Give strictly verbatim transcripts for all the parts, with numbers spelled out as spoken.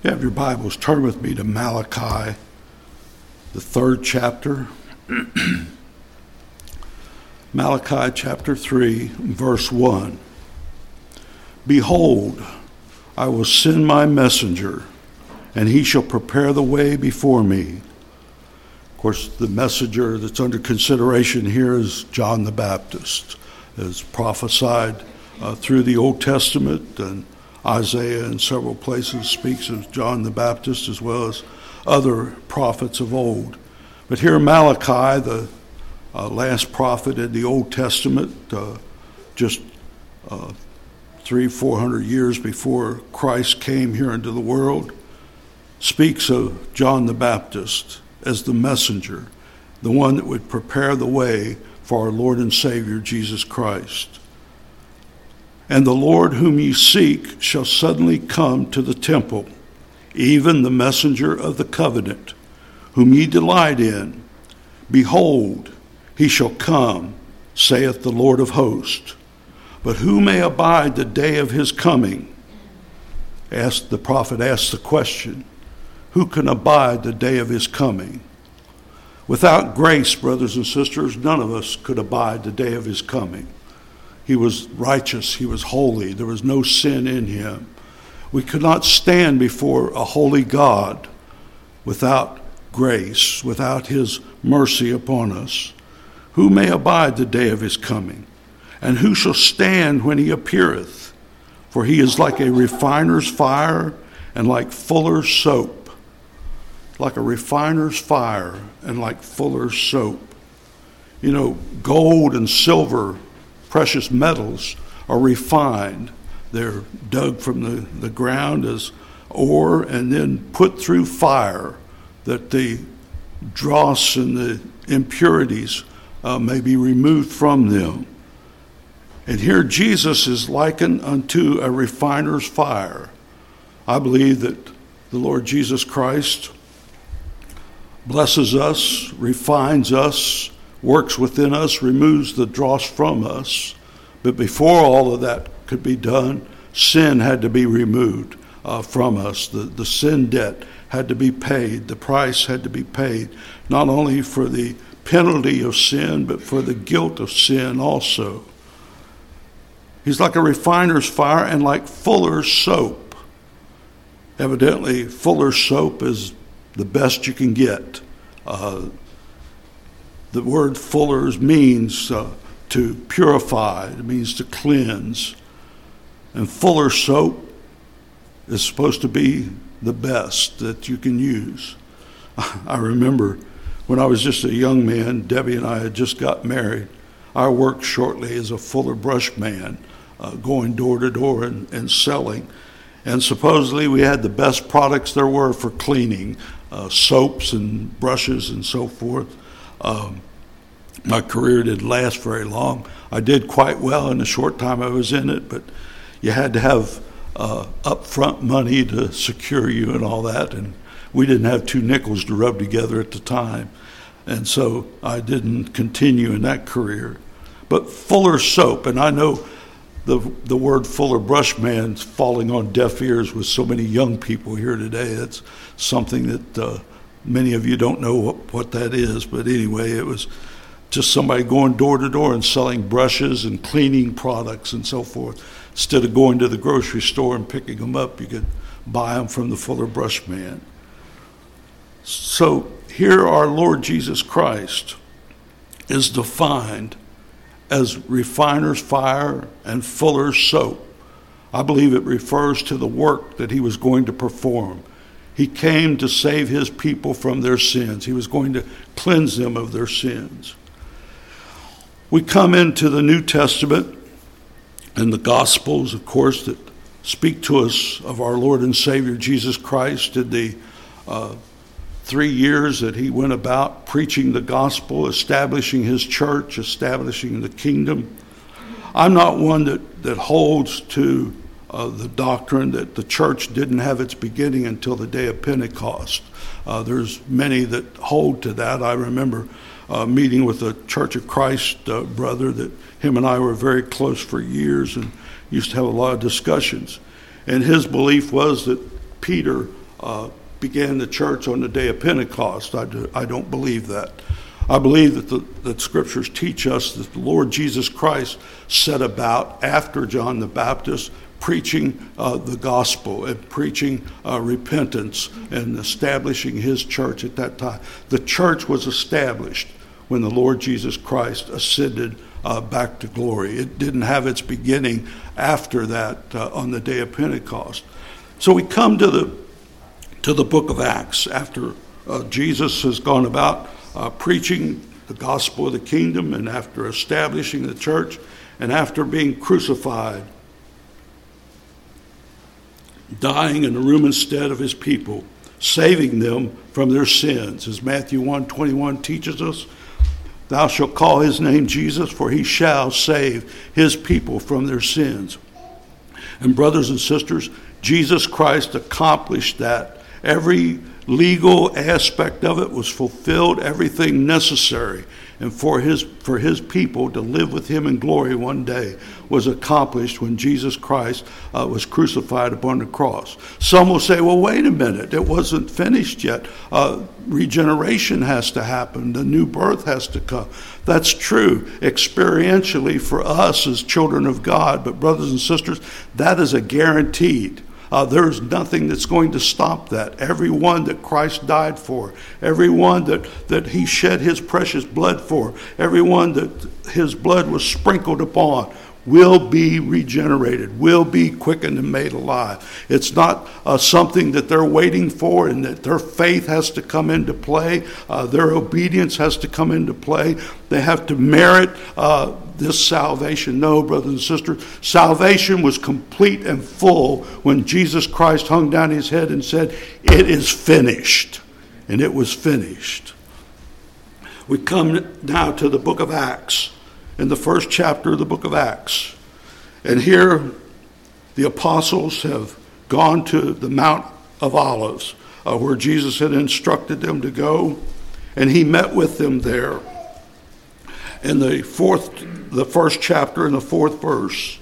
You have your Bibles, turn with me to Malachi, the third chapter. Malachi chapter three, verse one. Behold, I will send my messenger, and he shall prepare the way before me. Of course, the messenger that's under consideration here is John the Baptist, as prophesied uh, through the Old Testament, and Isaiah in several places speaks of John the Baptist as well as other prophets of old. But here Malachi, the uh, last prophet in the Old Testament, uh, just uh, three, four hundred years before Christ came here into the world, speaks of John the Baptist as the messenger, the one that would prepare the way for our Lord and Savior Jesus Christ. And the Lord whom ye seek shall suddenly come to the temple, even the messenger of the covenant, whom ye delight in. Behold, he shall come, saith the Lord of hosts. But who may abide the day of his coming? Asked the prophet asked the question, who can abide the day of his coming? Without grace, brothers and sisters, none of us could abide the day of his coming. He was righteous. He was holy. There was no sin in him. We could not stand before a holy God without grace, without his mercy upon us. Who may abide the day of his coming? And who shall stand when he appeareth? For he is like a refiner's fire and like fuller's soap. Like a refiner's fire and like fuller's soap. You know, gold and silver, precious metals are refined. They're dug from the, the ground as ore and then put through fire that the dross and the impurities uh, may be removed from them. And here Jesus is likened unto a refiner's fire. I believe that the Lord Jesus Christ blesses us, refines us, works within us, removes the dross from us. But before all of that could be done, sin had to be removed uh, from us. The, the sin debt had to be paid. The price had to be paid, not only for the penalty of sin, but for the guilt of sin also. He's like a refiner's fire and like fuller's soap. Evidently, fuller's soap is the best you can get. Uh, The word fullers means uh, to purify. It means to cleanse. And fuller soap is supposed to be the best that you can use. I remember when I was just a young man, Debbie and I had just got married. I worked shortly as a fuller brush man, uh, going door to door and, and selling. And supposedly we had the best products there were for cleaning, uh, soaps and brushes and so forth. Um, my career didn't last very long. I did quite well in the short time I was in it, but you had to have uh, upfront money to secure you and all that, and we didn't have two nickels to rub together at the time, and so I didn't continue in that career. But fuller soap, and I know the the word fuller brush man's falling on deaf ears with so many young people here today. That's something that uh, many of you don't know what, what that is, but anyway, it was just somebody going door to door and selling brushes and cleaning products and so forth. Instead of going to the grocery store and picking them up, you could buy them from the fuller brush man. So here our Lord Jesus Christ is defined as refiner's fire and fuller's soap. I believe it refers to the work that he was going to perform. He came to save his people from their sins. He was going to cleanse them of their sins. We come into the New Testament and the Gospels, of course, that speak to us of our Lord and Savior Jesus Christ in the uh, three years that he went about preaching the gospel, establishing his church, establishing the kingdom. I'm not one that, that holds to Uh, the doctrine that the church didn't have its beginning until the day of Pentecost. Uh, there's many that hold to that. I remember uh, meeting with a Church of Christ uh, brother that him and I were very close for years and used to have a lot of discussions. And his belief was that Peter uh, began the church on the day of Pentecost. I, do, I don't believe that. I believe that the that scriptures teach us that the Lord Jesus Christ set about after John the Baptist preaching uh, the gospel and preaching uh, repentance and establishing his church at that time. The church was established when the Lord Jesus Christ ascended uh, back to glory. It didn't have its beginning after that uh, on the day of Pentecost. So we come to the to the book of Acts after uh, Jesus has gone about uh, preaching the gospel of the kingdom, and after establishing the church, and after being crucified, dying in the room instead of his people, saving them from their sins. As Matthew one twenty-one teaches us, thou shalt call his name Jesus, for he shall save his people from their sins. And brothers and sisters, Jesus Christ accomplished that. Every legal aspect of it was fulfilled, everything necessary. And for his for his people to live with him in glory one day was accomplished when Jesus Christ uh, was crucified upon the cross. Some will say, well, wait a minute, it wasn't finished yet. Uh, regeneration has to happen. The new birth has to come. That's true experientially for us as children of God. But brothers and sisters, that is a guaranteed. Uh, there's nothing that's going to stop that. Everyone that Christ died for, everyone that, that he shed his precious blood for, everyone that his blood was sprinkled upon will be regenerated, will be quickened and made alive. It's not uh, something that they're waiting for and that their faith has to come into play. Uh, their obedience has to come into play. They have to merit uh, this salvation. No, brothers and sisters, salvation was complete and full when Jesus Christ hung down his head and said, it is finished. And it was finished. We come now to the book of Acts. In the first chapter of the book of Acts. And here the apostles have gone to the Mount of Olives, uh, where Jesus had instructed them to go, and he met with them there. In the fourth, the first chapter in the fourth verse.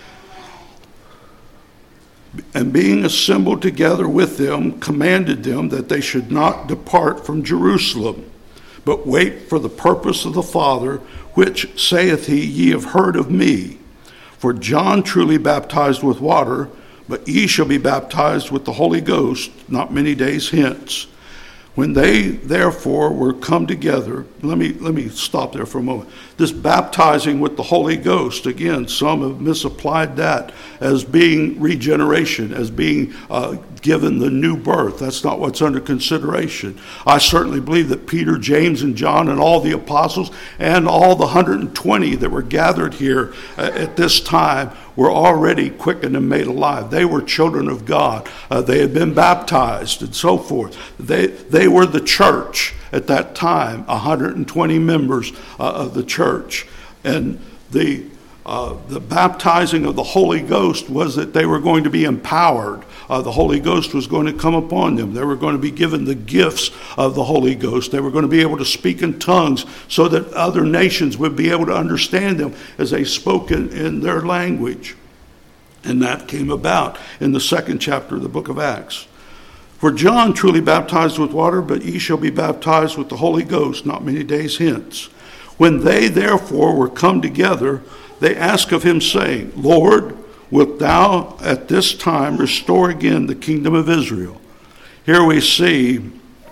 And being assembled together with them, commanded them that they should not depart from Jerusalem, but wait for the purpose of the Father, which saith he, ye have heard of me. For John truly baptized with water, but ye shall be baptized with the Holy Ghost not many days hence. When they therefore were come together, let me let me stop there for a moment. This baptizing with the Holy Ghost, again, some have misapplied that as being regeneration, as being uh, given the new birth. That's not what's under consideration. I certainly believe that Peter, James, and John, and all the apostles, and all the one hundred twenty that were gathered here uh, at this time were already quickened and made alive. They were children of God. Uh, they had been baptized and so forth. They they were the church at that time, one hundred twenty members uh, of the church. And the uh, the baptizing of the Holy Ghost was that they were going to be empowered. Uh, the Holy Ghost was going to come upon them. They were going to be given the gifts of the Holy Ghost. They were going to be able to speak in tongues so that other nations would be able to understand them as they spoke in, in their language. And that came about in the second chapter of the book of Acts. For John truly baptized with water, but ye shall be baptized with the Holy Ghost not many days hence. When they therefore were come together, they asked of him, saying, Lord, wilt thou at this time restore again the kingdom of Israel? Here we see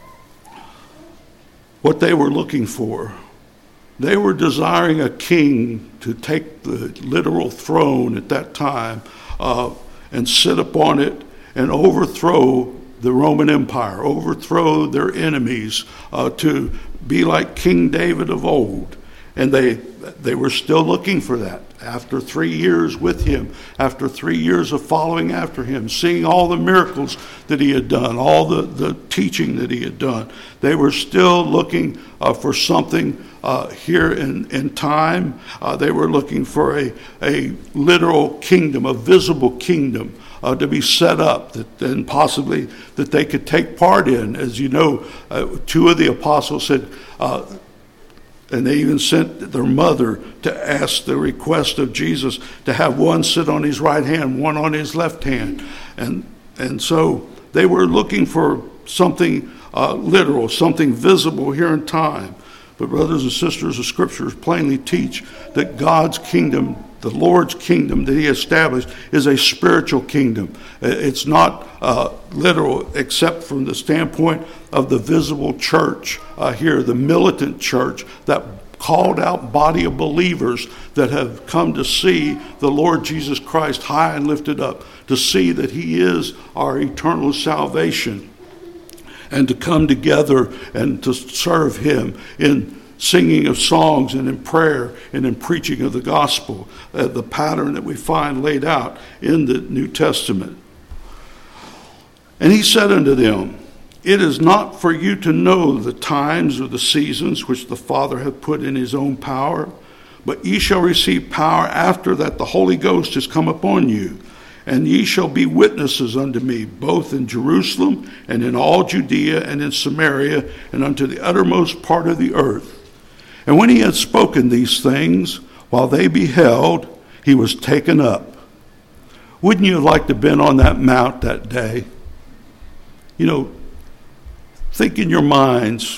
what they were looking for. They were desiring a king to take the literal throne at that time uh, and sit upon it and overthrow the Roman Empire, overthrow their enemies, uh, to be like King David of old. And they they were still looking for that. After three years with him, after three years of following after him, seeing all the miracles that he had done, all the, the teaching that he had done, they were still looking uh, for something uh, here in, in time. Uh, they were looking for a, a literal kingdom, a visible kingdom uh, to be set up, that then possibly that they could take part in. As you know, uh, two of the apostles said, uh, and they even sent their mother to ask the request of Jesus to have one sit on his right hand, one on his left hand. And and so They were looking for something uh, literal, something visible here in time. But brothers and sisters, the scriptures plainly teach that God's kingdom, the Lord's kingdom that he established, is a spiritual kingdom. It's not uh, literal, except from the standpoint of the visible church uh, here, the militant church, that called out body of believers that have come to see the Lord Jesus Christ high and lifted up, to see that he is our eternal salvation, and to come together and to serve him in singing of songs and in prayer and in preaching of the gospel, uh, the pattern that we find laid out in the New Testament. And he said unto them, it is not for you to know the times or the seasons which the Father hath put in his own power, but ye shall receive power after that the Holy Ghost is come upon you. And ye shall be witnesses unto me, both in Jerusalem and in all Judea and in Samaria and unto the uttermost part of the earth. And when he had spoken these things, while they beheld, he was taken up. Wouldn't you have liked to have been on that mount that day? You know, think in your minds,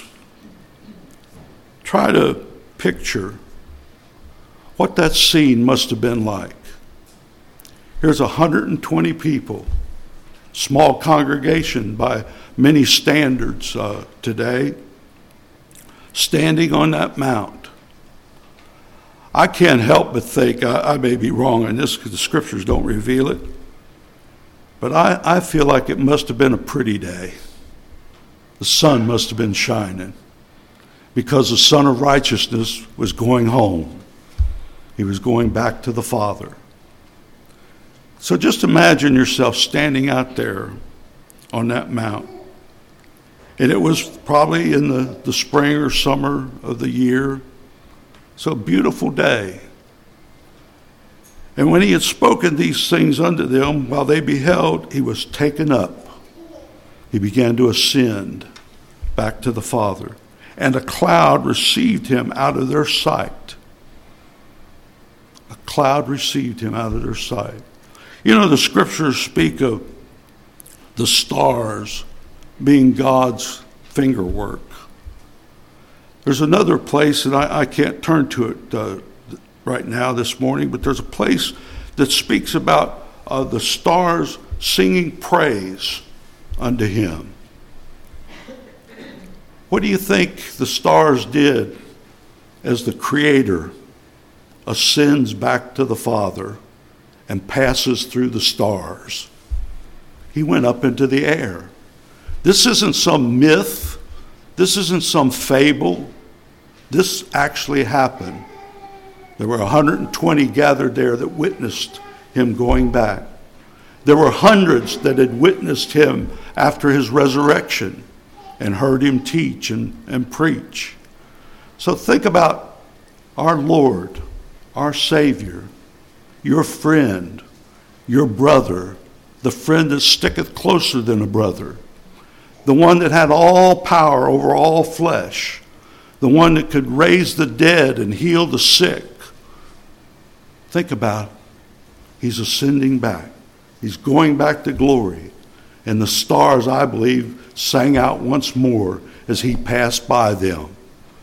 try to picture what that scene must have been like. Here's one hundred twenty people, small congregation by many standards uh, today, standing on that mount. I can't help but think, I, I may be wrong on this because the scriptures don't reveal it, but I, I feel like it must have been a pretty day. The sun must have been shining because the Son of Righteousness was going home. He was going back to the Father. So just imagine yourself standing out there on that mount. And it was probably in the, the spring or summer of the year. So a beautiful day. And when he had spoken these things unto them, while they beheld, he was taken up. He began to ascend back to the Father. And a cloud received him out of their sight. A cloud received him out of their sight. You know, the scriptures speak of the stars being God's finger work. There's another place, and I, I can't turn to it uh, right now this morning, but there's a place that speaks about uh, the stars singing praise unto him. What do you think the stars did as the Creator ascends back to the Father and passes through the stars? He went up into the air. This isn't some myth. This isn't some fable. This actually happened. There were one hundred twenty gathered there that witnessed him going back. There were hundreds that had witnessed him after his resurrection and heard him teach and, and preach. So think about our Lord, our Savior, your friend, your brother, the friend that sticketh closer than a brother, the one that had all power over all flesh, the one that could raise the dead and heal the sick. Think about it. He's ascending back. He's going back to glory. And the stars, I believe, sang out once more as he passed by them.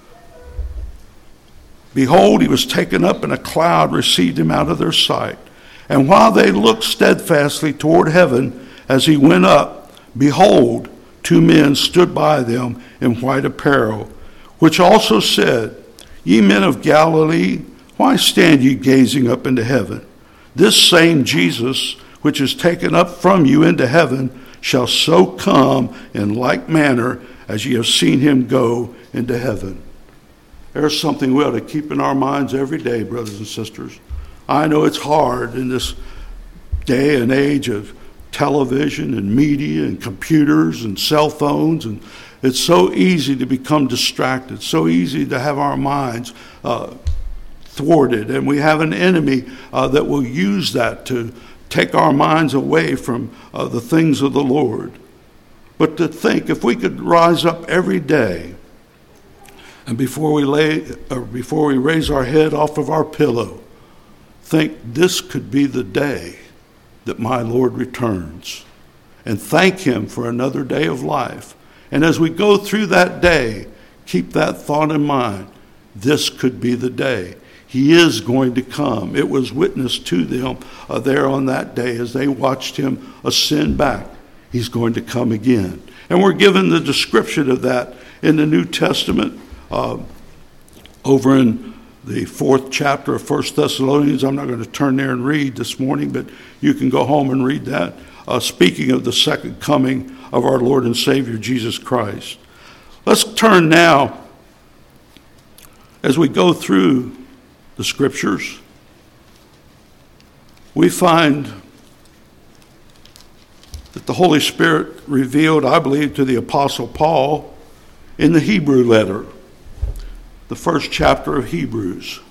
Behold, he was taken up, and a cloud received him out of their sight. And while they looked steadfastly toward heaven as he went up, behold, two men stood by them in white apparel, which also said, Ye men of Galilee, why stand ye gazing up into heaven? This same Jesus, which is taken up from you into heaven, shall so come in like manner as ye have seen him go into heaven. There's something we ought to keep in our minds every day, brothers and sisters. I know it's hard in this day and age of television and media and computers and cell phones, and it's so easy to become distracted, so easy to have our minds uh, thwarted, and we have an enemy uh, that will use that to take our minds away from uh, the things of the Lord. But to think, if we could rise up every day, and before we lay, or before we raise our head off of our pillow, think this could be the day that my Lord returns. and thank him for another day of life. And as we go through that day, keep that thought in mind. This could be the day. He is going to come. It was witnessed to them uh, there on that day as they watched him ascend back. He's going to come again. And we're given the description of that in the New Testament uh, over in the fourth chapter of First Thessalonians. I'm not going to turn there and read this morning, but you can go home and read that. Uh, speaking of the second coming of our Lord and Savior, Jesus Christ. Let's turn now, as we go through the Scriptures, we find that the Holy Spirit revealed, I believe, to the Apostle Paul in the Hebrew letter, the first chapter of Hebrews.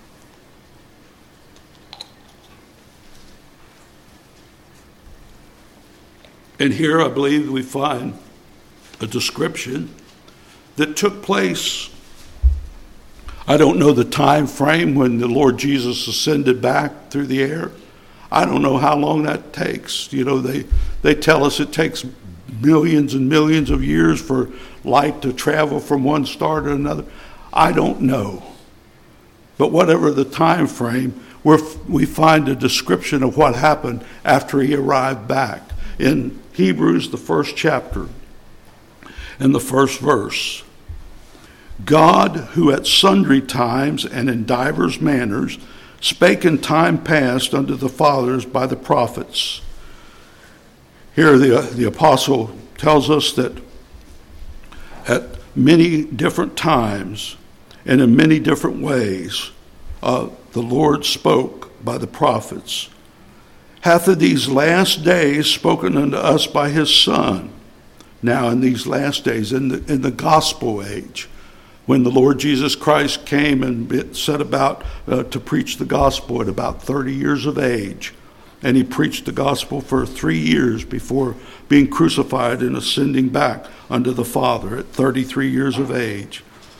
And here I believe we find a description that took place. I don't know the time frame when the Lord Jesus ascended back through the air. I don't know how long that takes. You know, they, they tell us it takes millions and millions of years for light to travel from one star to another. I don't know. But whatever the time frame, we're, we find a description of what happened after he arrived back. In Hebrews, the first chapter, and the first verse. God, who at sundry times and in divers manners spake in time past unto the fathers by the prophets. Here the, the apostle tells us that at many different times and in many different ways, uh, the Lord spoke by the prophets. Hath in these last days spoken unto us by his Son. Now in these last days, in the, in the gospel age, when the Lord Jesus Christ came and set about uh, to preach the gospel at about thirty years of age, and he preached the gospel for three years before being crucified and ascending back unto the Father at thirty-three years of age.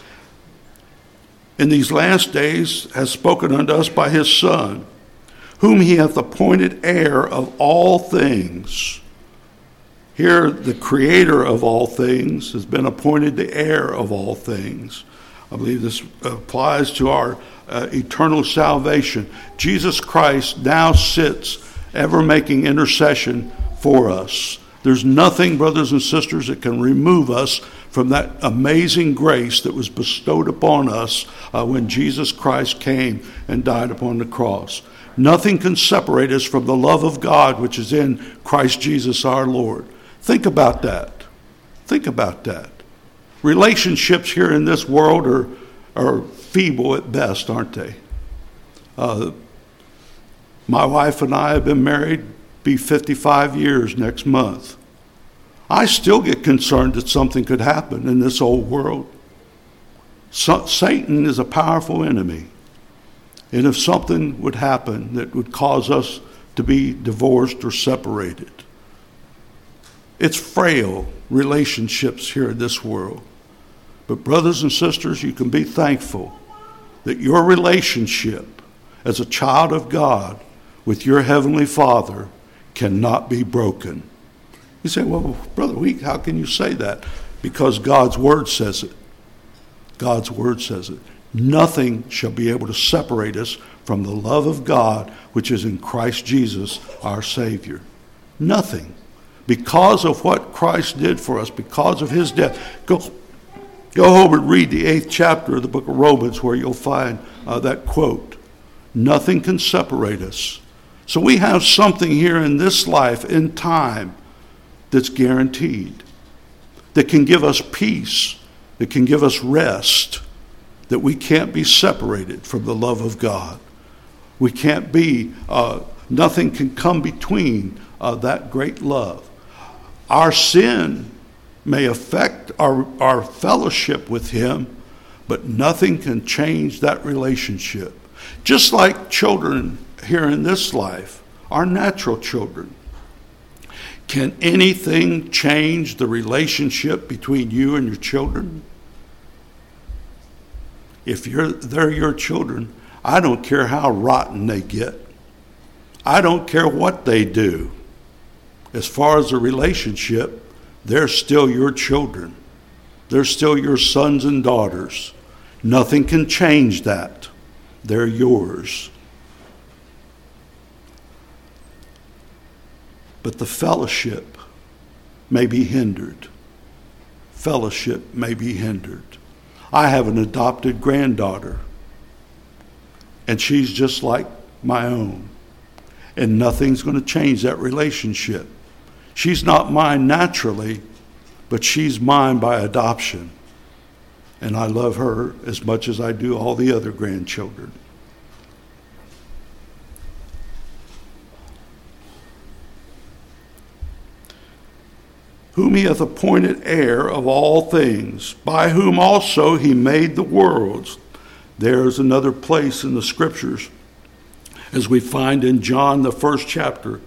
In these last days has spoken unto us by his Son, whom he hath appointed heir of all things. Here, the creator of all things has been appointed the heir of all things. I believe this applies to our uh, eternal salvation. Jesus Christ now sits ever making intercession for us. There's nothing, brothers and sisters, that can remove us from that amazing grace that was bestowed upon us uh, when Jesus Christ came and died upon the cross. Nothing can separate us from the love of God which is in Christ Jesus our Lord. Think about that. Think about that. Relationships here in this world are, are feeble at best, aren't they? Uh, my wife and I have been married, be fifty-five years next month. I still get concerned that something could happen in this old world. So, Satan is a powerful enemy. And if something would happen that would cause us to be divorced or separated, it's frail relationships here in this world. But brothers and sisters, you can be thankful that your relationship as a child of God with your Heavenly Father cannot be broken. You say, well, Brother Week, how can you say that? Because God's Word says it. God's Word says it. Nothing shall be able to separate us from the love of God which is in Christ Jesus our Savior. Nothing. Because of what Christ did for us, because of his death. Go, go home and read the eighth chapter of the book of Romans where you'll find uh, that quote. Nothing can separate us. So we have something here in this life, in time, that's guaranteed, that can give us peace, that can give us rest, that we can't be separated from the love of God. We can't be, uh, nothing can come between uh, that great love. Our sin may affect our, our fellowship with him, but nothing can change that relationship. Just like children here in this life, our natural children. Can anything change the relationship between you and your children? If you're, they're your children, I don't care how rotten they get. I don't care what they do. As far as the relationship, they're still your children. They're still your sons and daughters. Nothing can change that. They're yours. But the fellowship may be hindered. Fellowship may be hindered. I have an adopted granddaughter, and she's just like my own. And nothing's going to change that relationship. She's not mine naturally, but she's mine by adoption. And I love her as much as I do all the other grandchildren. Whom he hath appointed heir of all things, by whom also he made the worlds. There's another place in the scriptures, as we find in John, the first chapter.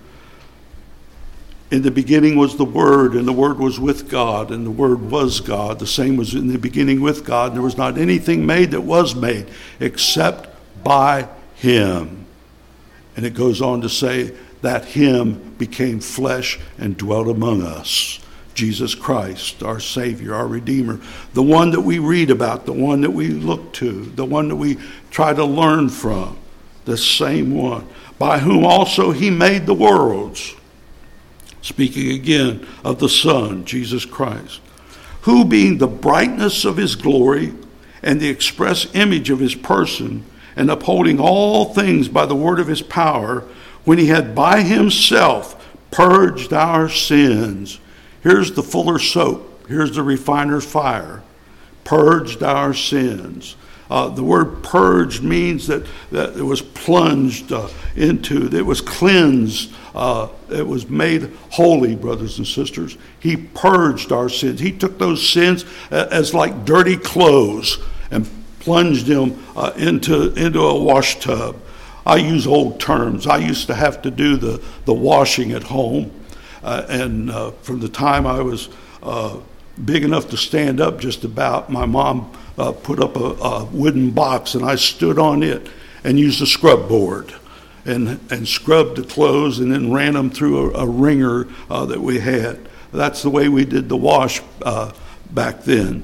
In the beginning was the Word, and the Word was with God, and the Word was God. The same was in the beginning with God. There was not anything made that was made except by him. And it goes on to say that him became flesh and dwelt among us. Jesus Christ, our Savior, our Redeemer, the one that we read about, the one that we look to, the one that we try to learn from, the same one, by whom also he made the worlds. Speaking again of the Son, Jesus Christ, who being the brightness of his glory and the express image of his person, and upholding all things by the word of his power, when he had by himself purged our sins. Here's the fuller's soap. Here's the refiner's fire. Purged our sins. Uh, the word purged means that, that it was plunged uh, into, it was cleansed, uh, it was made holy, brothers and sisters. He purged our sins. He took those sins as like dirty clothes and plunged them uh, into, into a wash tub. I use old terms. I used to have to do the, the washing at home. Uh, and uh, from the time I was uh, big enough to stand up just about, my mom uh, put up a, a wooden box, and I stood on it and used a scrub board and, and scrubbed the clothes and then ran them through a, a wringer uh, that we had. That's the way we did the wash uh, back then.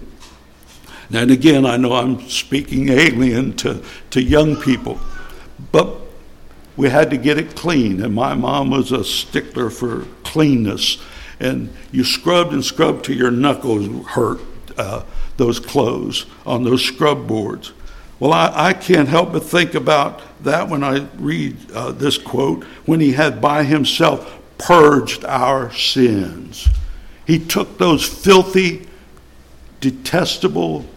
And again, I know I'm speaking alien to, to young people, but we had to get it clean, and my mom was a stickler for cleanness. And you scrubbed and scrubbed till your knuckles hurt, uh, those clothes on those scrub boards. Well, I, I can't help but think about that when I read uh, this quote, when he had by himself purged our sins. He took those filthy, detestable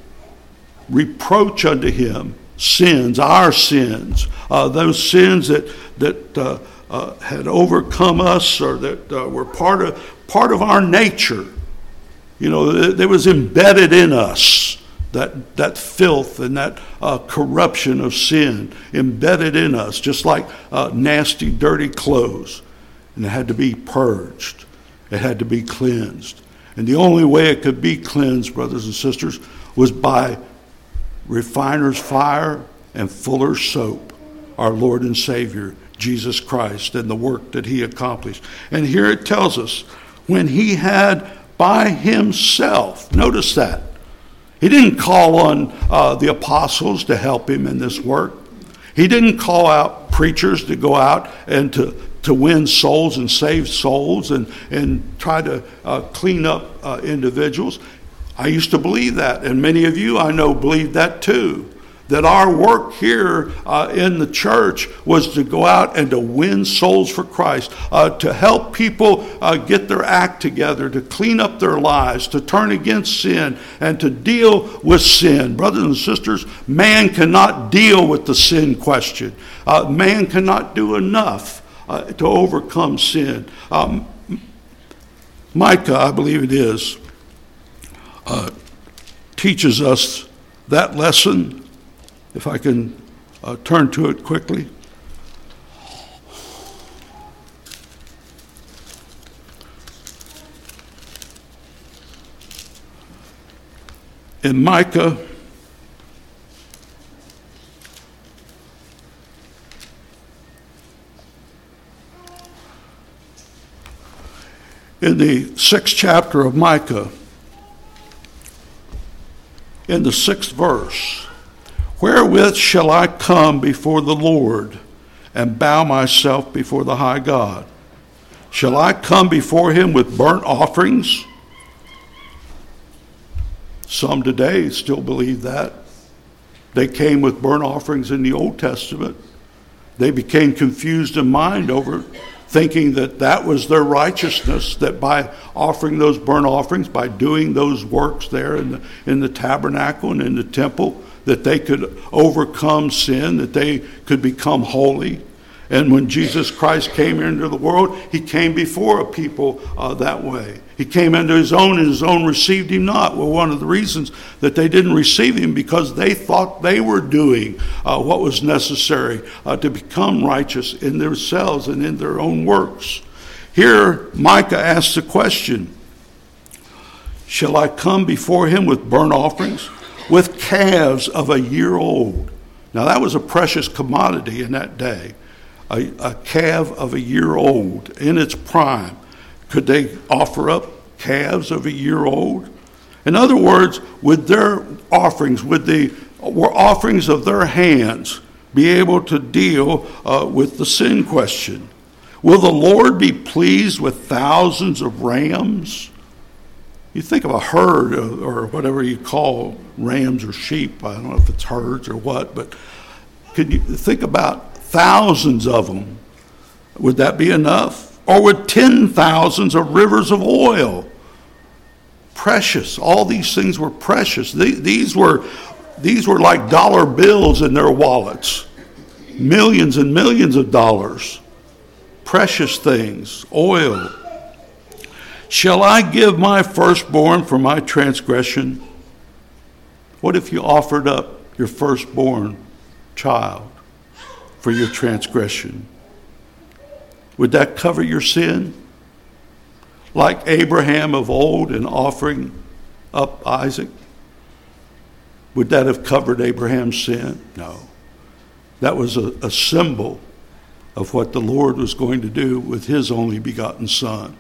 reproach unto him, sins, our sins, uh, those sins that that uh, uh, had overcome us, or that uh, were part of part of our nature. You know, that was embedded in us, that that filth and that uh, corruption of sin embedded in us, just like uh, nasty, dirty clothes, and it had to be purged. It had to be cleansed, and the only way it could be cleansed, brothers and sisters, was by refiner's fire and fuller's soap, our Lord and Savior, Jesus Christ, and the work that he accomplished. And here it tells us, when he had by himself, notice that, he didn't call on uh, the apostles to help him in this work. He didn't call out preachers to go out and to, to win souls and save souls and, and try to uh, clean up uh, individuals. I used to believe that, and many of you I know believe that too, that our work here uh, in the church was to go out and to win souls for Christ, uh, to help people uh, get their act together, to clean up their lives, to turn against sin, and to deal with sin. Brothers and sisters, man cannot deal with the sin question. Uh, man cannot do enough uh, to overcome sin. Um, Micah, I believe it is, Uh, teaches us that lesson. If I can uh, turn to it quickly. In Micah, in the sixth chapter of Micah, in the sixth verse, wherewith shall I come before the Lord and bow myself before the high God? Shall I come before him with burnt offerings? Some today still believe that. They came with burnt offerings in the Old Testament. They became confused in mind over thinking that that was their righteousness, that by offering those burnt offerings, by doing those works there in the, in the tabernacle and in the temple, that they could overcome sin, that they could become holy. And when Jesus Christ came into the world, he came before a people uh, that way. He came into his own, and his own received him not. Well, one of the reasons that they didn't receive him, because they thought they were doing uh, what was necessary uh, to become righteous in themselves and in their own works. Here, Micah asks the question, shall I come before him with burnt offerings, with calves of a year old? Now, that was a precious commodity in that day. A, a calf of a year old in its prime. Could they offer up calves of a year old? In other words, would their offerings, would the were offerings of their hands be able to deal uh, with the sin question? Will the Lord be pleased with thousands of rams? You think of a herd of, or whatever you call rams or sheep. I don't know if it's herds or what, but could you think about thousands of them? Would that be enough? Or would ten thousands of rivers of oil? Precious. All these things were precious. These were, these were like dollar bills in their wallets. Millions and millions of dollars. Precious things. Oil. Shall I give my firstborn for my transgression? What if you offered up your firstborn child for your transgression? Would that cover your sin? Like Abraham of old in offering up Isaac? Would that have covered Abraham's sin? No. That was a, a symbol of what the Lord was going to do with his only begotten Son.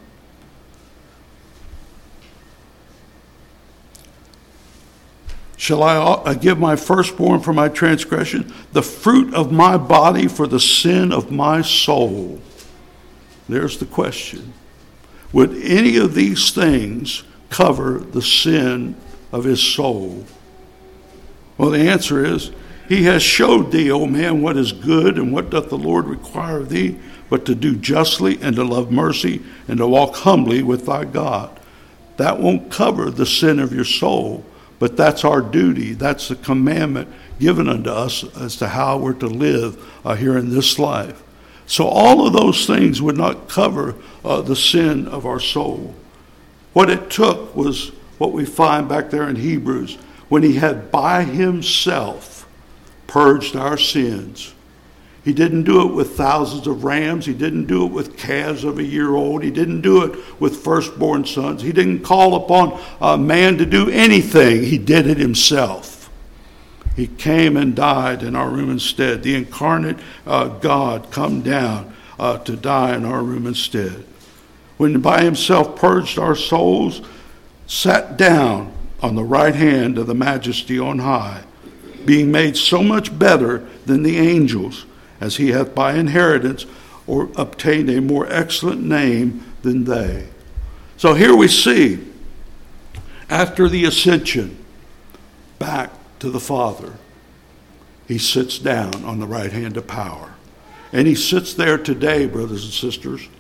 Shall I give my firstborn for my transgression, the fruit of my body for the sin of my soul? There's the question. Would any of these things cover the sin of his soul? Well, the answer is, he has showed thee, O man, what is good, and what doth the Lord require of thee, but to do justly and to love mercy and to walk humbly with thy God. That won't cover the sin of your soul, but that's our duty. That's the commandment given unto us as to how we're to live uh, here in this life. So all of those things would not cover uh, the sin of our soul. What it took was what we find back there in Hebrews, when he had by himself purged our sins. He didn't do it with thousands of rams. He didn't do it with calves of a year old. He didn't do it with firstborn sons. He didn't call upon a man to do anything. He did it himself. He came and died in our room instead. The incarnate uh, God come down uh, to die in our room instead. When by himself purged our souls, sat down on the right hand of the Majesty on high, being made so much better than the angels, as he hath by inheritance or obtained a more excellent name than they. So here we see, after the ascension back to the Father, he sits down on the right hand of power. And he sits there today, brothers and sisters,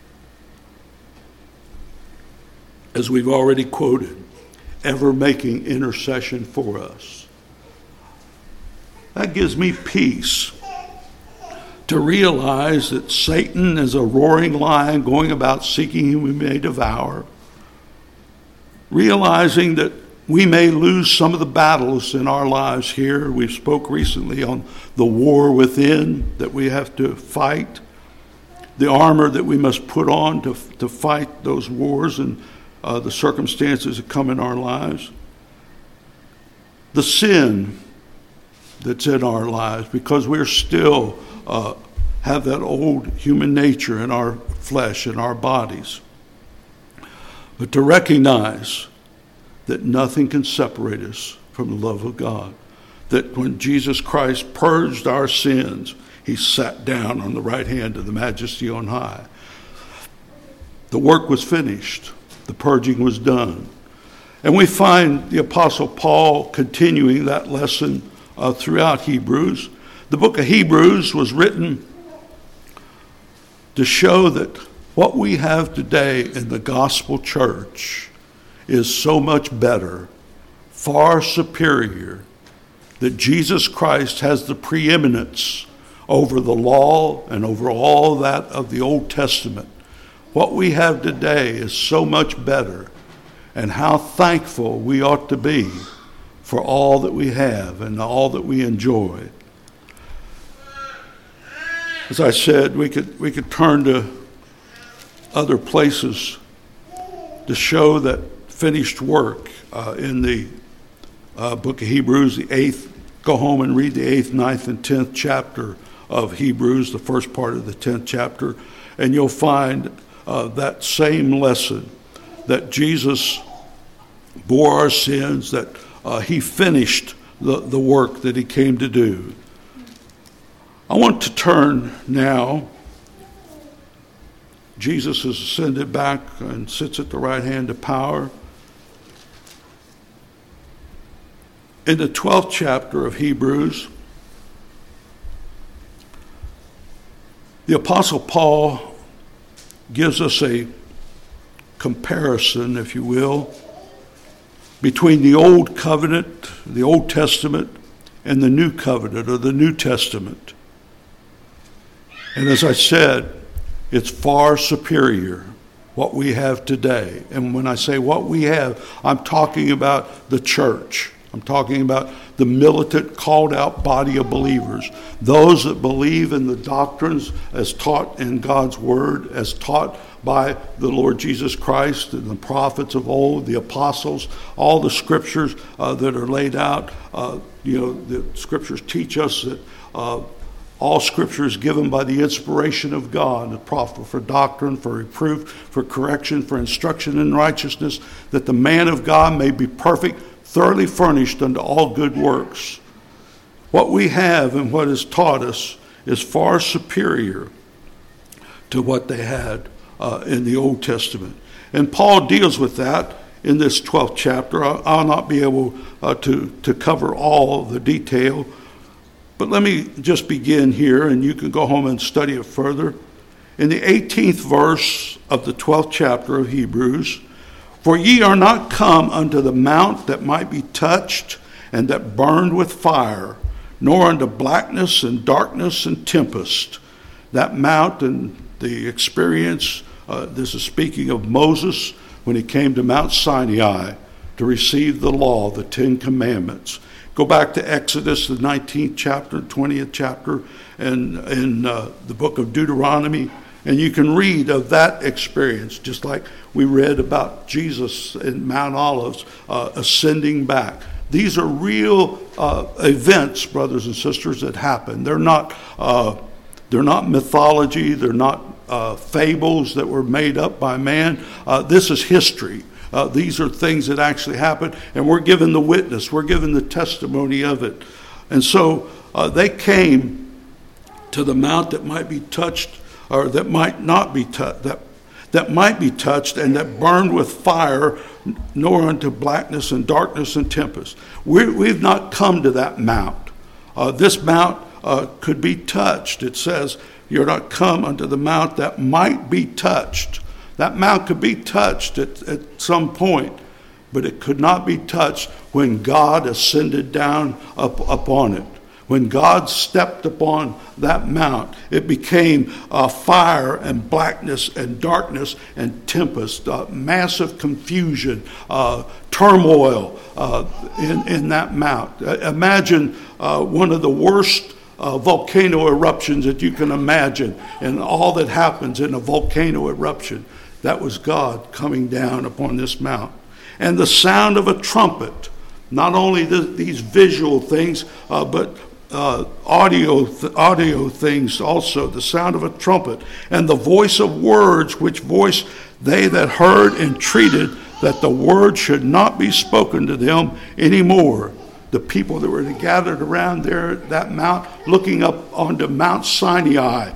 as we've already quoted, ever making intercession for us. That gives me peace to realize that Satan is a roaring lion going about seeking whom he may devour. Realizing that we may lose some of the battles in our lives here. We spoke recently on the war within that we have to fight, the armor that we must put on to, to fight those wars and uh, the circumstances that come in our lives. The sin that's in our lives, because we're still uh, have that old human nature in our flesh, in our bodies. but to recognize that nothing can separate us from the love of God. That when Jesus Christ purged our sins, he sat down on the right hand of the Majesty on high. The work was finished. The purging was done. And we find the Apostle Paul continuing that lesson uh, throughout Hebrews. The book of Hebrews was written to show that what we have today in the gospel church is so much better, far superior, that Jesus Christ has the preeminence over the law and over all that of the Old Testament. What we have today is so much better, and how thankful we ought to be for all that we have and all that we enjoy. As I said, we could we could turn to other places to show that finished work uh, in the uh, book of Hebrews, the eighth. Go home and read the eighth, ninth, and tenth chapter of Hebrews, the first part of the tenth chapter, and you'll find uh, that same lesson, that Jesus bore our sins, that uh, he finished the, the work that he came to do. I want to turn now. Jesus has ascended back and sits at the right hand of power. In the twelfth chapter of Hebrews, the Apostle Paul gives us a comparison, if you will, between the Old Covenant, the Old Testament, and the New Covenant, or the New Testament. And as I said, it's far superior, what we have today. And when I say what we have, I'm talking about the church. I'm talking about the militant, called out body of believers. Those that believe in the doctrines as taught in God's Word, as taught by the Lord Jesus Christ and the prophets of old, the apostles, all the scriptures uh, that are laid out. Uh, you know, the scriptures teach us that uh, all scripture is given by the inspiration of God, the profitable for doctrine, for reproof, for correction, for instruction in righteousness, that the man of God may be perfect, thoroughly furnished unto all good works. What we have and what is taught us is far superior to what they had uh, in the Old Testament. And Paul deals with that in this twelfth chapter. I'll, I'll not be able uh, to, to cover all the detail, but let me just begin here, and you can go home and study it further. In the eighteenth verse of the twelfth chapter of Hebrews, for ye are not come unto the mount that might be touched and that burned with fire, nor unto blackness and darkness and tempest. That mount and the experience, uh, this is speaking of Moses when he came to Mount Sinai to receive the law, the Ten Commandments. Go back to Exodus, the nineteenth chapter, twentieth chapter, and in uh, the book of Deuteronomy, and you can read of that experience, just like we read about Jesus in Mount Olives uh, ascending back. These are real uh, events, brothers and sisters, that happen. They're not uh, they're not mythology. They're not uh, fables that were made up by man. Uh, this is history. Uh, these are things that actually happened, and we're given the witness. We're given the testimony of it. And so uh, they came to the mount that might be touched, or that might not be touched, that that might be touched, and that burned with fire, nor unto blackness and darkness and tempest. We, we've not come to that mount. Uh, this mount uh, could be touched. It says, you're not come unto the mount that might be touched. That mount could be touched at, at some point, but it could not be touched when God ascended down up upon it. When God stepped upon that mount, it became uh, fire and blackness and darkness and tempest, uh, massive confusion, uh, turmoil uh, in, in that mount. Uh, imagine uh, one of the worst uh, volcano eruptions that you can imagine, and all that happens in a volcano eruption. That was God coming down upon this mount. And the sound of a trumpet, not only the, these visual things, uh, but uh, audio th- audio things also, the sound of a trumpet, and the voice of words, which voice they that heard entreated that the word should not be spoken to them anymore. The people that were gathered around there at that mount, looking up onto Mount Sinai,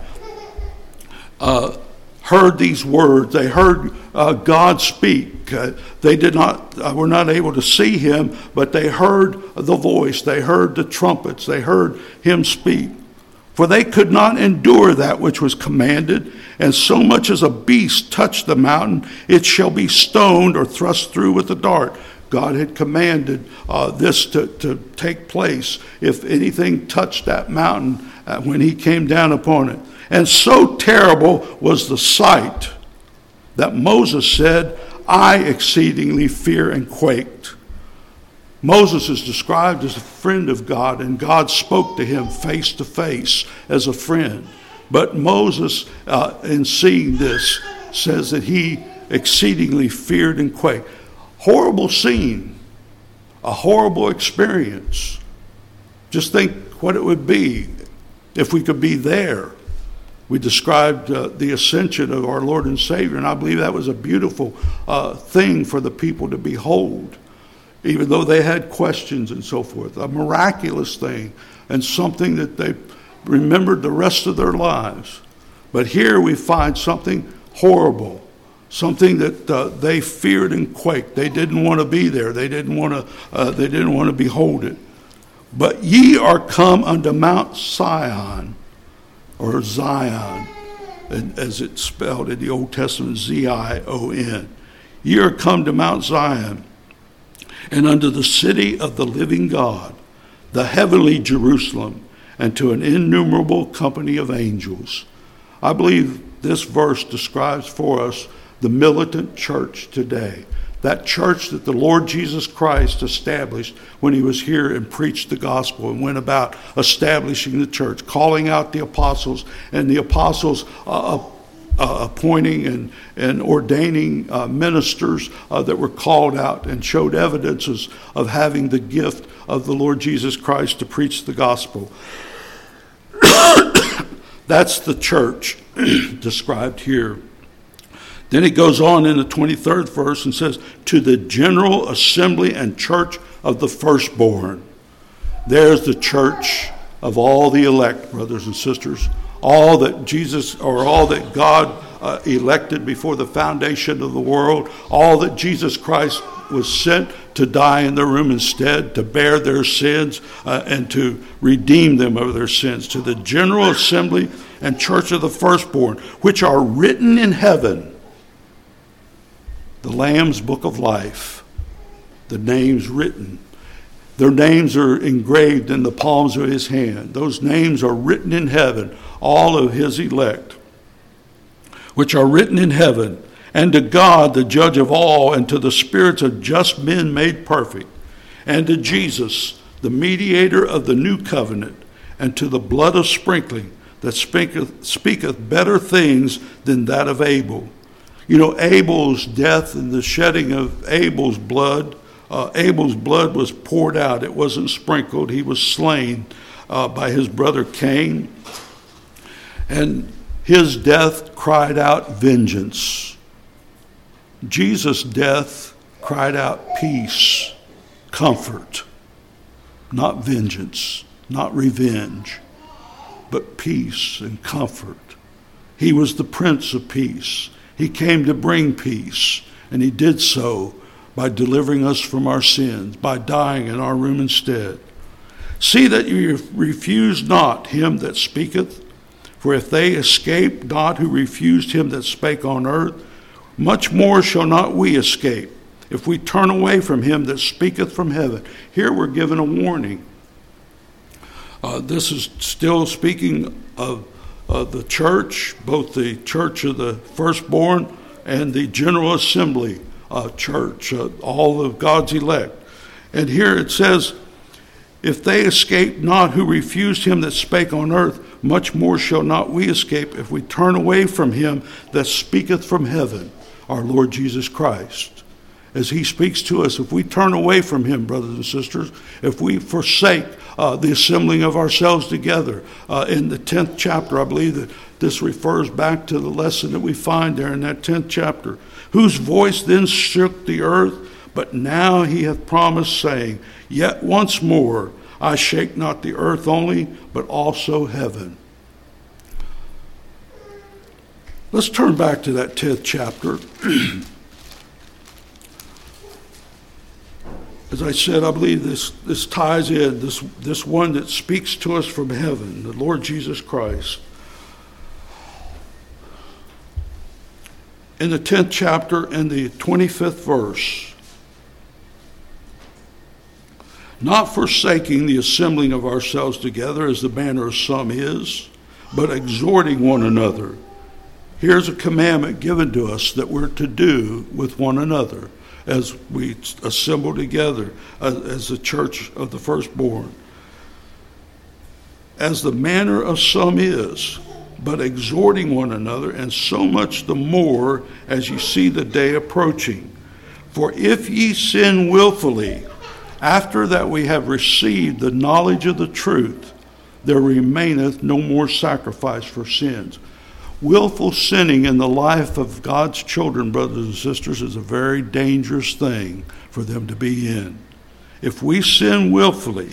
uh, heard these words. They heard uh, God speak. Uh, they did not, uh, were not able to see him, but they heard the voice. They heard the trumpets. They heard him speak. For they could not endure that which was commanded, and so much as a beast touch the mountain, it shall be stoned or thrust through with a dart. God had commanded uh, this to, to take place if anything touched that mountain uh, when he came down upon it. And so terrible was the sight that Moses said, I exceedingly fear and quaked. Moses is described as a friend of God, and God spoke to him face to face as a friend. But Moses, uh, in seeing this, says that he exceedingly feared and quaked. Horrible scene, a horrible experience. Just think what it would be if we could be there. We described uh, the ascension of our Lord and Savior, and I believe that was a beautiful uh, thing for the people to behold, even though they had questions and so forth. A miraculous thing, and something that they remembered the rest of their lives. But here we find something horrible. Something that uh, they feared and quaked. They didn't want to be there. They didn't want to. Uh, they didn't want to behold it. But ye are come unto Mount Sion, or Zion, as it's spelled in the Old Testament, Z I O N. Ye are come to Mount Zion, and unto the city of the living God, the heavenly Jerusalem, and to an innumerable company of angels. I believe this verse describes for us the militant church today. That church that the Lord Jesus Christ established when he was here and preached the gospel and went about establishing the church, calling out the apostles, and the apostles uh, uh, appointing and, and ordaining uh, ministers uh, that were called out and showed evidences of having the gift of the Lord Jesus Christ to preach the gospel. That's the church described here. Then it goes on in the twenty-third verse and says, to the general assembly and church of the firstborn. There's the church of all the elect, brothers and sisters. All that Jesus, or all that God uh, elected before the foundation of the world. All that Jesus Christ was sent to die in their room instead, to bear their sins uh, and to redeem them of their sins. To the general assembly and church of the firstborn, which are written in heaven, the Lamb's book of life, the names written. Their names are engraved in the palms of his hand. Those names are written in heaven, all of his elect, which are written in heaven, and to God, the judge of all, and to the spirits of just men made perfect, and to Jesus, the mediator of the new covenant, and to the blood of sprinkling that speaketh, speaketh better things than that of Abel. You know, Abel's death and the shedding of Abel's blood, uh, Abel's blood was poured out. It wasn't sprinkled. He was slain uh, by his brother Cain. And his death cried out vengeance. Jesus' death cried out peace, comfort, not vengeance, not revenge, but peace and comfort. He was the Prince of Peace. He came to bring peace, and he did so by delivering us from our sins, by dying in our room instead. See that you refuse not him that speaketh, for if they escape not who refused him that spake on earth, much more shall not we escape, if we turn away from him that speaketh from heaven. Here we're given a warning. Uh, this is still speaking of Uh, the church, both the church of the firstborn and the general assembly uh, church, uh, all of God's elect. And here it says, if they escape not who refused him that spake on earth, much more shall not we escape if we turn away from him that speaketh from heaven, our Lord Jesus Christ. as he speaks to us. If we turn away from him, brothers and sisters, if we forsake uh, the assembling of ourselves together, uh, in the tenth chapter, I believe that this refers back to the lesson that we find there in that tenth chapter. Whose voice then shook the earth, but now he hath promised, saying, Yet once more I shake not the earth only, but also heaven. Let's turn back to that tenth chapter. As I said, I believe this, this ties in, this, this one that speaks to us from heaven, the Lord Jesus Christ. In the tenth chapter and the twenty-fifth verse, not forsaking the assembling of ourselves together as the manner of some is, but exhorting one another. Here's a commandment given to us that we're to do with one another as we assemble together as the church of the firstborn. As the manner of some is, but exhorting one another, and so much the more as ye see the day approaching. For if ye sin willfully, after that we have received the knowledge of the truth, there remaineth no more sacrifice for sins. Willful sinning in the life of God's children, brothers and sisters, is a very dangerous thing for them to be in. If we sin willfully,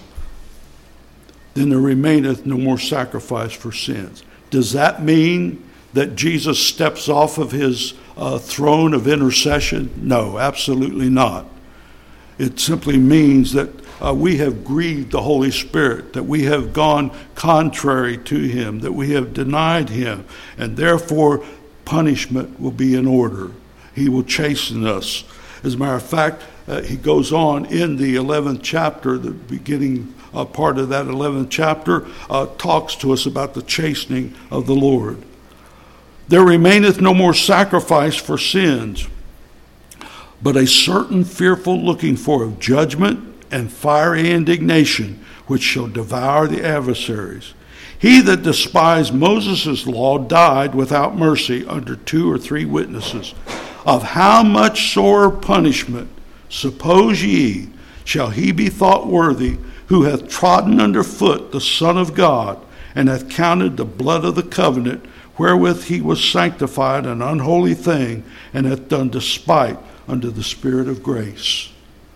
then there remaineth no more sacrifice for sins. Does that mean that Jesus steps off of his uh, throne of intercession? No, absolutely not. It simply means that uh, we have grieved the Holy Spirit, that we have gone contrary to him, that we have denied him, and therefore punishment will be in order. He will chasten us. As a matter of fact, uh, he goes on in the eleventh chapter, the beginning uh, part of that eleventh chapter, uh, talks to us about the chastening of the Lord. There remaineth no more sacrifice for sins, but a certain fearful looking for of judgment and fiery indignation, which shall devour the adversaries. He that despised Moses' law died without mercy under two or three witnesses. Of how much sorer punishment, suppose ye, shall he be thought worthy, who hath trodden under foot the Son of God, and hath counted the blood of the covenant, wherewith he was sanctified, an unholy thing, and hath done despite unto the Spirit of grace.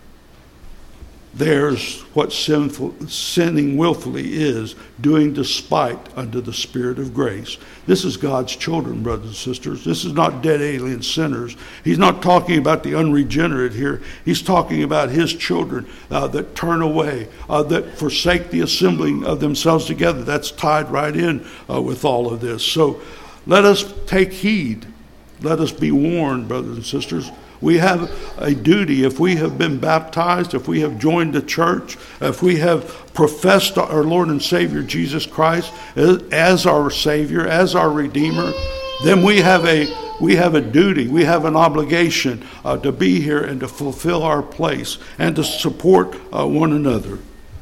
There's what sinful, sinning willfully is, doing despite unto the Spirit of grace. This is God's children, brothers and sisters. This is not dead alien sinners. He's not talking about the unregenerate here. He's talking about his children uh, that turn away, uh, that forsake the assembling of themselves together. That's tied right in uh, with all of this. So let us take heed. Let us be warned, brothers and sisters. We have a duty, if we have been baptized, if we have joined the church, if we have professed our Lord and Savior Jesus Christ as our Savior, as our Redeemer, then we have a we have a duty, we have an obligation uh, to be here and to fulfill our place and to support uh, one another.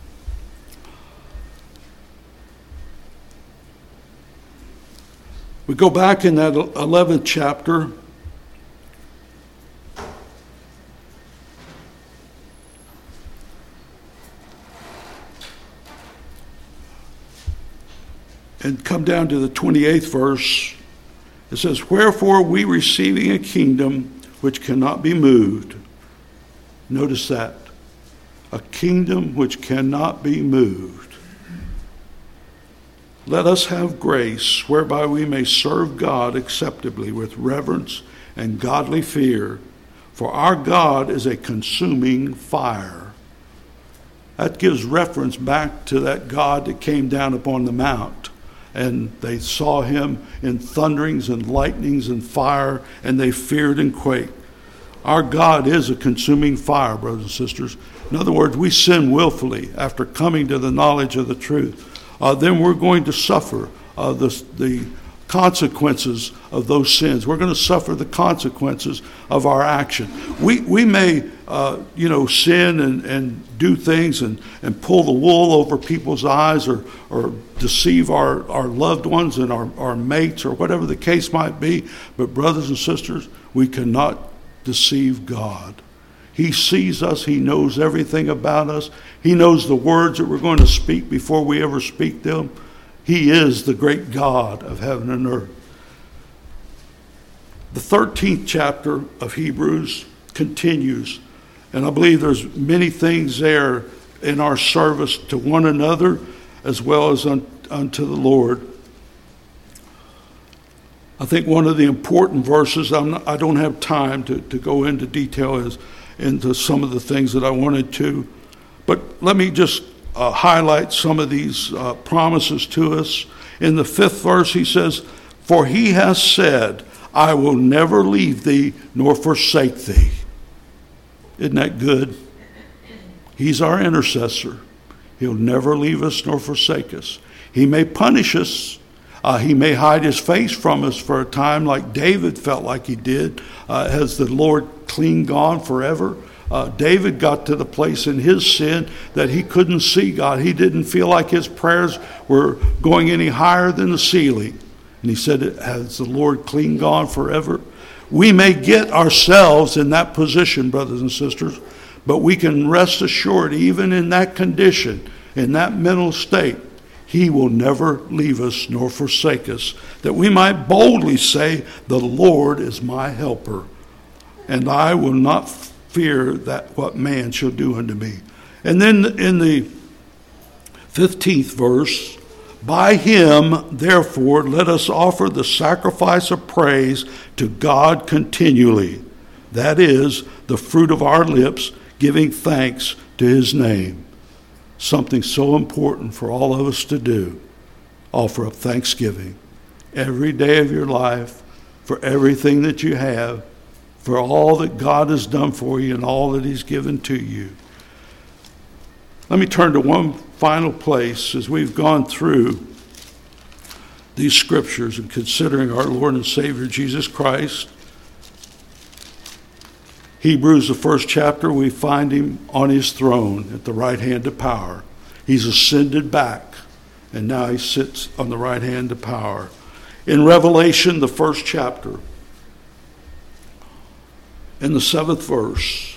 We go back in that eleventh chapter. And come down to the twenty-eighth verse. It says, Wherefore we receiving a kingdom which cannot be moved. Notice that. A kingdom which cannot be moved. Let us have grace whereby we may serve God acceptably with reverence and godly fear. For our God is a consuming fire. That gives reference back to that God that came down upon the mount. And they saw him in thunderings and lightnings and fire, and they feared and quaked. Our God is a consuming fire, brothers and sisters. In other words, we sin willfully after coming to the knowledge of the truth. Uh, then we're going to suffer uh, the, the consequences of those sins. We're going to suffer the consequences of our action. We we may uh, you know sin and, and do things and, and pull the wool over people's eyes, or or deceive our, our loved ones and our, our mates, or whatever the case might be. But brothers and sisters, we cannot deceive God. He sees us. He knows everything about us. He knows the words that we're going to speak before we ever speak them. He is the great God of heaven and earth. The thirteenth chapter of Hebrews continues, and I believe there's many things there in our service to one another as well as un, unto the Lord. I think one of the important verses, I'm not, I don't have time to, to go into detail is into some of the things that I wanted to, but let me just uh, highlight some of these uh, promises to us. In the fifth verse, he says, "For he has said, I will never leave thee nor forsake thee." Isn't that good? He's our intercessor. He'll never leave us nor forsake us. He may punish us. Uh, he may hide his face from us for a time, like David felt like he did. Uh, has the Lord clean gone forever? Uh, David got to the place in his sin that he couldn't see God. He didn't feel like his prayers were going any higher than the ceiling. And he said, has the Lord clean gone forever? We may get ourselves in that position, brothers and sisters, but we can rest assured, even in that condition, in that mental state, he will never leave us nor forsake us, that we might boldly say, the Lord is my helper, and I will not fear that what man shall do unto me. And then in the fifteenth verse, by him, therefore, let us offer the sacrifice of praise to God continually. That is, the fruit of our lips, giving thanks to his name. Something so important for all of us to do. Offer up thanksgiving every day of your life for everything that you have, for all that God has done for you and all that he's given to you. Let me turn to one final place as we've gone through these scriptures and considering our Lord and Savior Jesus Christ. Hebrews, the first chapter, we find him on his throne at the right hand of power. He's ascended back, and now he sits on the right hand of power. In Revelation, the first chapter, in the seventh verse,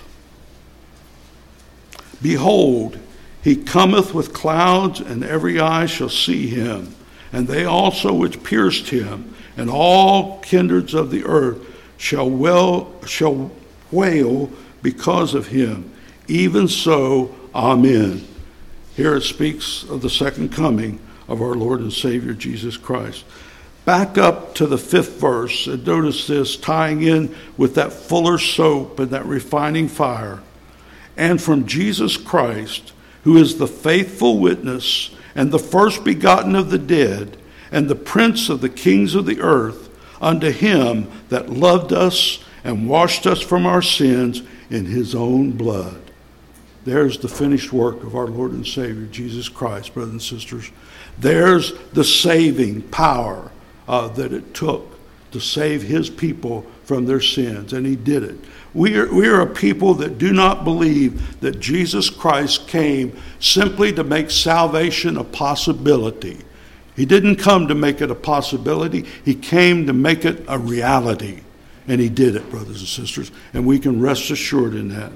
behold, he cometh with clouds, and every eye shall see him, and they also which pierced him, and all kindreds of the earth shall well shall wail because of him. Even so, amen. Here it speaks of the second coming of our Lord and Savior Jesus Christ. Back up to the fifth verse and notice this, tying in with that fuller soap and that refining fire. And from Jesus Christ, who is the faithful witness and the first begotten of the dead and the prince of the kings of the earth, unto him that loved us and washed us from our sins in his own blood. There's the finished work of our Lord and Savior, Jesus Christ, brothers and sisters. There's the saving power uh, that it took to save his people from their sins, and he did it. We are, we are a people that do not believe that Jesus Christ came simply to make salvation a possibility. He didn't come to make it a possibility. He came to make it a reality. And he did it, brothers and sisters, and we can rest assured in that.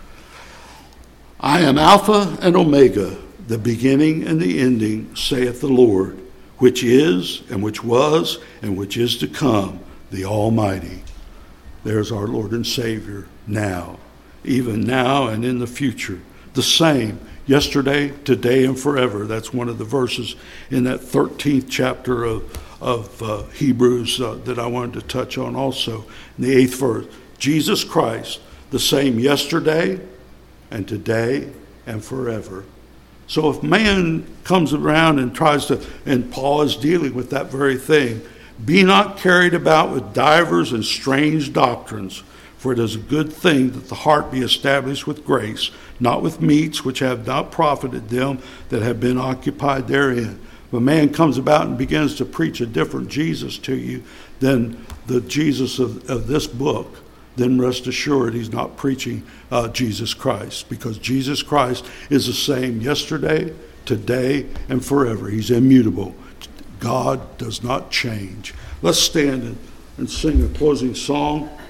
I am Alpha and Omega, the beginning and the ending, saith the Lord, which is, and which was, and which is to come, the Almighty. There's our Lord and Savior now, even now and in the future. The same, yesterday, today, and forever. That's one of the verses in that thirteenth chapter of of uh, Hebrews uh, that I wanted to touch on also. In the eighth verse, Jesus Christ, the same yesterday and today and forever. So if man comes around and tries to, and Paul is dealing with that very thing, be not carried about with divers and strange doctrines, for it is a good thing that the heart be established with grace, not with meats which have not profited them that have been occupied therein. If a man comes about and begins to preach a different Jesus to you than the Jesus of, of this book, then rest assured he's not preaching uh, Jesus Christ, because Jesus Christ is the same yesterday, today, and forever. He's immutable. God does not change. Let's stand and, and sing a closing song.